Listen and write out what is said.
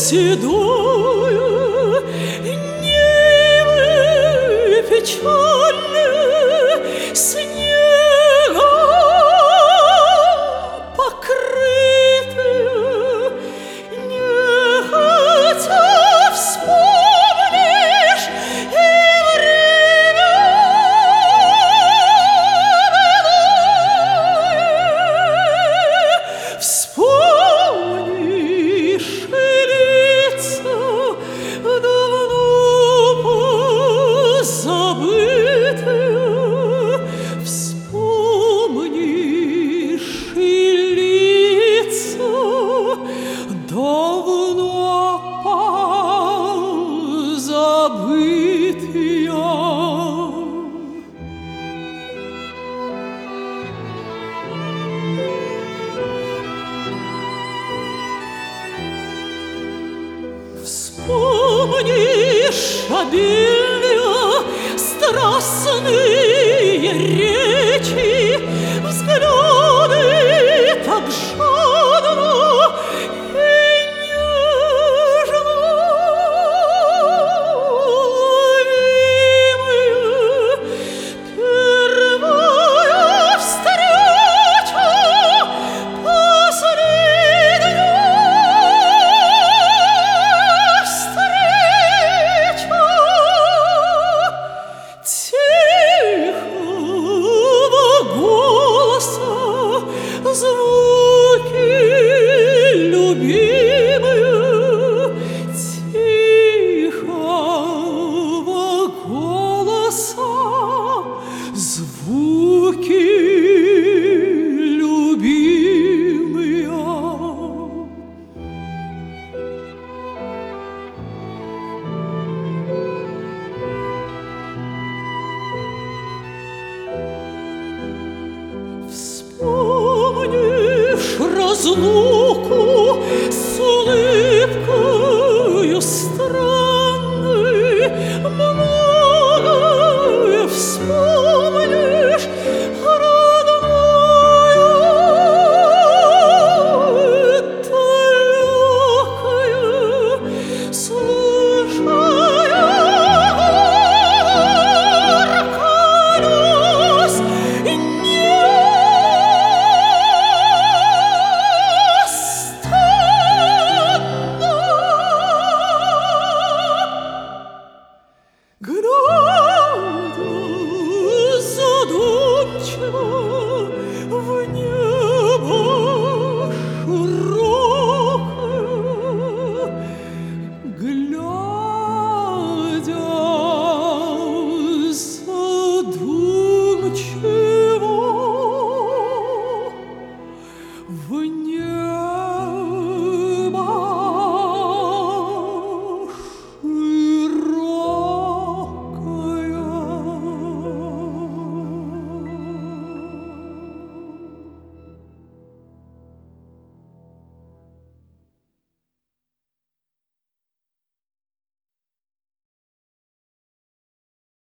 седою, Нивы печальные снегом покрытые, нехотя вспомнишь и время былое. Вспомнишь и лица давно позабытые, вспомнишь и лица давно позабытые. Вспомнишь обильные страстные речи, взгляды так жадно и нежно ловимые. Первая встреча, последняя встреча. Тихого голоса звуки любимые, тихого голоса звуки любимые. Вспомнишь разлуку с улыбкой